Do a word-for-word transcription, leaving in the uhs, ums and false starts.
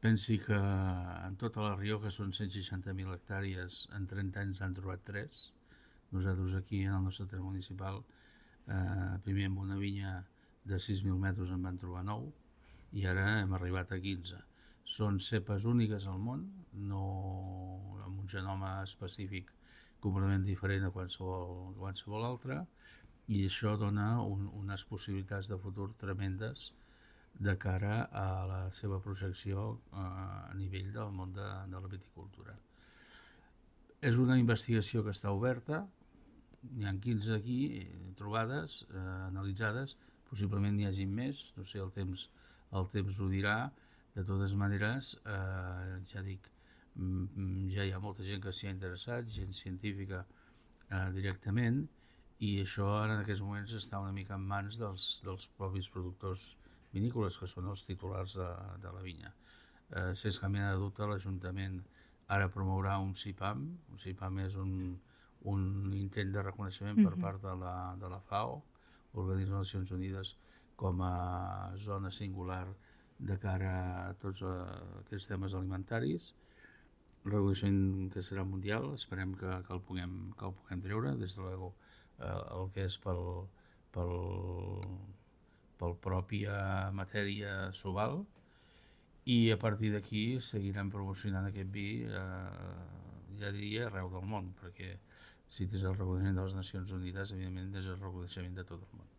Pensi que en tota la Rioja són cent seixanta mil hectàrees, en trenta anys n'han trobat tres. Nosaltres aquí, en el nostre terme municipal, eh, primer amb una vinya de sis mil metres en van trobar nou i ara hem arribat a quinze. Són cepes úniques al món, no amb un genoma específic completament diferent a qualsevol, qualsevol altre, i això dona un, unes possibilitats de futur tremendes de cara a la seva projecció eh, a nivell del món de, de la viticultura. És una investigació que està oberta, n'hi ha quinze aquí eh, trobades, eh, analitzades, possiblement n'hi hagi més, no sé, el temps, el temps ho dirà. De totes maneres, eh, ja dic, ja hi ha molta gent que s'hi ha interessat, gent científica eh, directament, i això ara en aquests moments està una mica en mans dels, dels propis productors vinícoles, que són els titulars de, de la vinya. Eh, sense cap mena de dubte, l'Ajuntament ara promourà un CIPAM. Un CIPAM és un, un intent de reconeixement per part de la, de la FAO, Organisme de les Nacions Unides, com a zona singular de cara a tots aquests temes alimentaris. El reconeixement que serà mundial, esperem que, que, el, puguem, que el puguem treure, des de l'ego, eh, el que és pel, pel, pel pròpia matèria Sobal, i a partir d'aquí seguirem promocionant aquest vi, eh, ja diria, arreu del món, perquè si tens el reconeixement de les Nacions Unides, evidentment és el reconeixement de tot el món.